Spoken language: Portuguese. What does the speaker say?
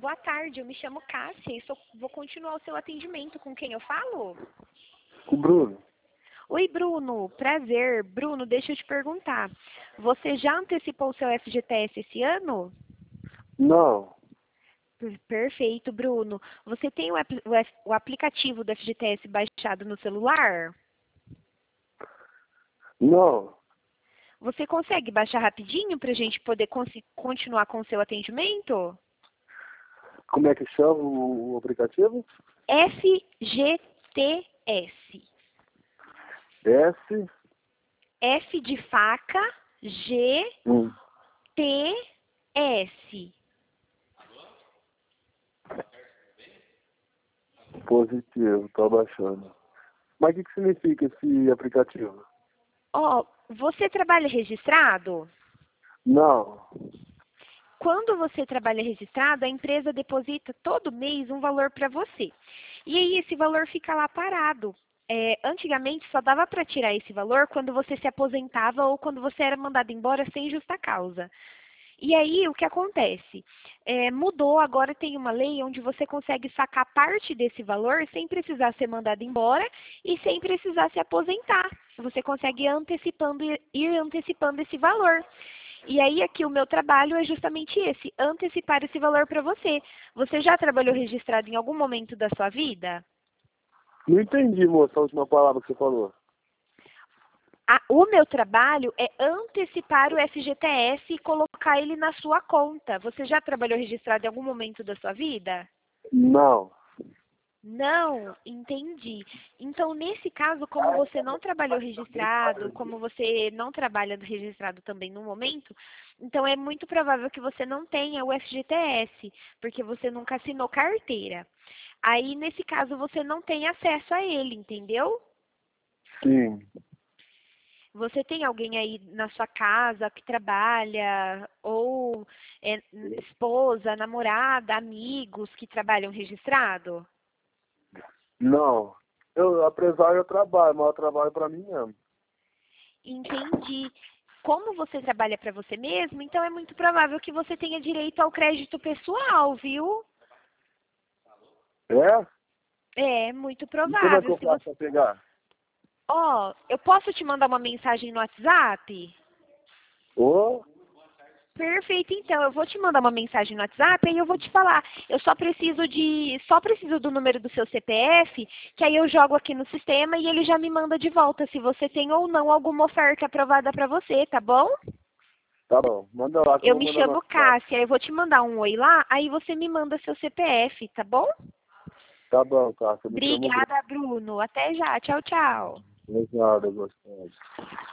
boa tarde. Eu me chamo Cássia e vou continuar o seu atendimento. Com quem eu falo? Com o Bruno? Oi, Bruno. Prazer. Bruno, deixa eu te perguntar. Você já antecipou o seu FGTS esse ano? Não. Perfeito, Bruno. Você tem o aplicativo do FGTS baixado no celular? Não. Você consegue baixar rapidinho para a gente poder continuar com o seu atendimento? Como é que chama o aplicativo? FGTS. S. F de faca, G, Hum. T, S. Positivo, tô baixando. Mas o que significa esse aplicativo? Ó, você trabalha registrado? Não. Quando você trabalha registrado, a empresa deposita todo mês um valor para você. E aí esse valor fica lá parado. Antigamente só dava para tirar esse valor quando você se aposentava ou quando você era mandado embora sem justa causa. E aí o que acontece? Mudou, agora tem uma lei onde você consegue sacar parte desse valor sem precisar ser mandado embora e sem precisar se aposentar. Você consegue ir antecipando esse valor. E aí aqui o meu trabalho é justamente esse, antecipar esse valor para você. Você já trabalhou registrado em algum momento da sua vida? Não entendi, moça, a última palavra que você falou. O meu trabalho é antecipar o FGTS e colocar ele na sua conta. Você já trabalhou registrado em algum momento da sua vida? Não. Não, entendi. Então, nesse caso, como você não trabalhou registrado, como você não trabalha registrado também no momento, então é muito provável que você não tenha o FGTS, porque você nunca assinou carteira. Aí, nesse caso, você não tem acesso a ele, entendeu? Sim. Você tem alguém aí na sua casa que trabalha, ou esposa, namorada, amigos que trabalham registrado? Não. Apesar eu trabalho, mas eu trabalho pra mim mesmo. Entendi. Como você trabalha para você mesmo, então é muito provável que você tenha direito ao crédito pessoal, viu? É? É muito E como é que provável. eu faço pra pegar? Ó, eu posso te mandar uma mensagem no WhatsApp? Ô? Perfeito, então. Eu vou te mandar uma mensagem no WhatsApp e eu vou te falar. Eu só preciso do número do seu CPF, que aí eu jogo aqui no sistema e ele já me manda de volta se você tem ou não alguma oferta aprovada para você, tá bom? Tá bom. Manda lá que eu Eu vou me mandar no chamo WhatsApp. Cássia, eu vou te mandar um oi lá, aí você me manda seu CPF, tá bom? Tá bom, tá. Eu me chamo Bruno. Obrigada, Bruno. Até já. Tchau, tchau. Obrigado, gostoso.